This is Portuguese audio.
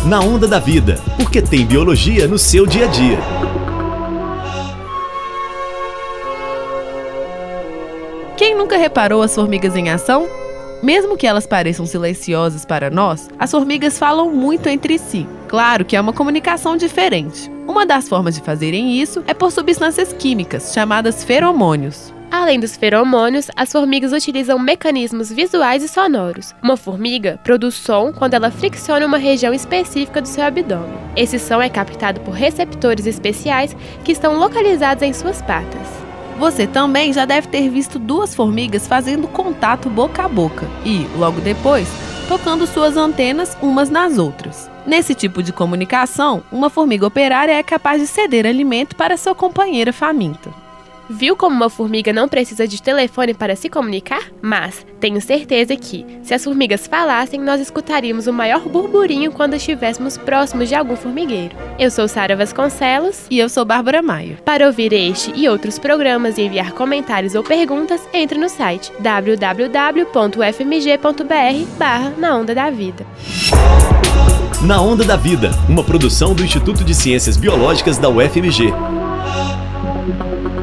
Na Onda da Vida, porque tem biologia no seu dia a dia. Quem nunca reparou as formigas em ação? Mesmo que elas pareçam silenciosas para nós, as formigas falam muito entre si. Claro que é uma comunicação diferente. Uma das formas de fazerem isso é por substâncias químicas, chamadas feromônios. Além dos feromônios, as formigas utilizam mecanismos visuais e sonoros. Uma formiga produz som quando ela fricciona uma região específica do seu abdômen. Esse som é captado por receptores especiais que estão localizados em suas patas. Você também já deve ter visto duas formigas fazendo contato boca a boca e, logo depois, tocando suas antenas umas nas outras. Nesse tipo de comunicação, uma formiga operária é capaz de ceder alimento para sua companheira faminta. Viu como uma formiga não precisa de telefone para se comunicar? Mas tenho certeza que, se as formigas falassem, nós escutaríamos o maior burburinho quando estivéssemos próximos de algum formigueiro. Eu sou Sara Vasconcelos. E eu sou Bárbara Maia. Para ouvir este e outros programas e enviar comentários ou perguntas, entre no site www.ufmg.br/Na Onda da Vida. Na Onda da Vida, uma produção do Instituto de Ciências Biológicas da UFMG.